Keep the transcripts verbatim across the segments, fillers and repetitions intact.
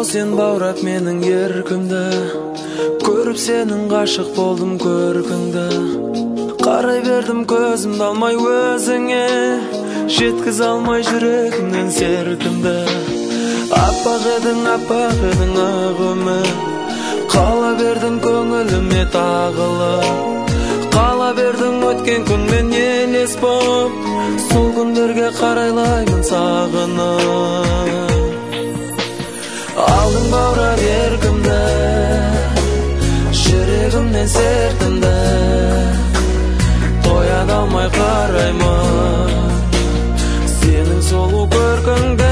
жол сен баурап менің еркімді, көріп сенің ғашық болдым көркіңді. Қарай бердім көзімді алмай өзіңе, жеткіз алмай жүрегімнен серкімді. Аппақ едің, аппақ едің ақ үміт, қала бердің көңіліме тағылып. Қала бердің өткен күнмен елес боп, сол күндерге қарайлаймын сағынып. Алдың баурап еркімді, жүрегімнен сертімді, тояда алмай қараймын сенің сұлу көркіңді.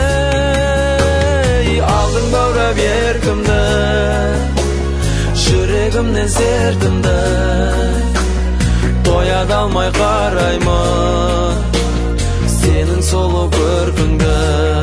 Алдың баурап еркімді, жүрегімнен сертімді, тояда алмай қараймын сенің сұлу көркіңді.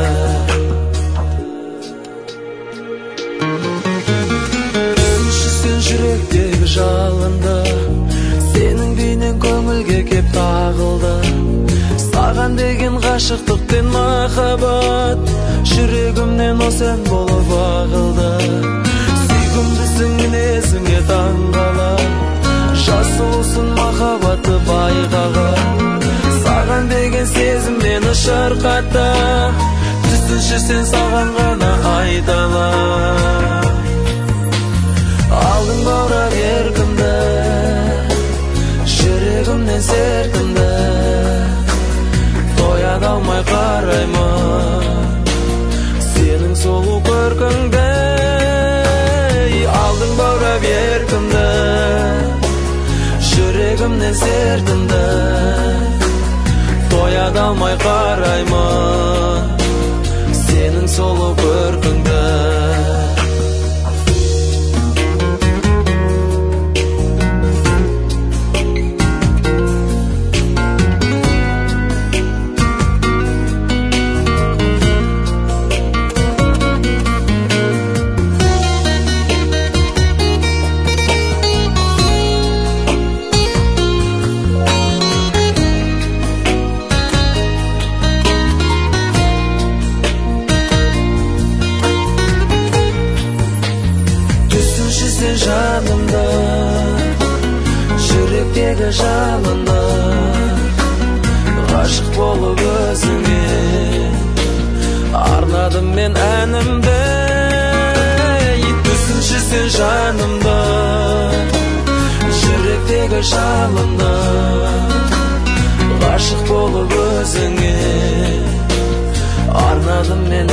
Үнсізден жүректегі жалынды, сенің бейнең көңілге кеп тағылды. Саған деген ғашықтықпен махаббат, жүрегімнен осен болып ағылды. Сүйкімдісің мінезіңе таңғалып, жас сұлусың махаббатты байқаған. Саған деген сезім мені шырқатты, түсінші сен саған ғана айталам. Алдың баурап еркімді, жүрегімнен сертімді, тояда алмай қараймын сенің сұлу көркіңді. Алдың баурап еркімді, жүрегімнен сертімді, тояда алмай қараймын сенің сұлу көркіңді. Сен жанымда, жүректегі жалында, ғашық болып өзіңе арнадым мен әнімді. Түсінші сен жанымда, жүректегі жалында, ғашық болып өзіңе арнадым мен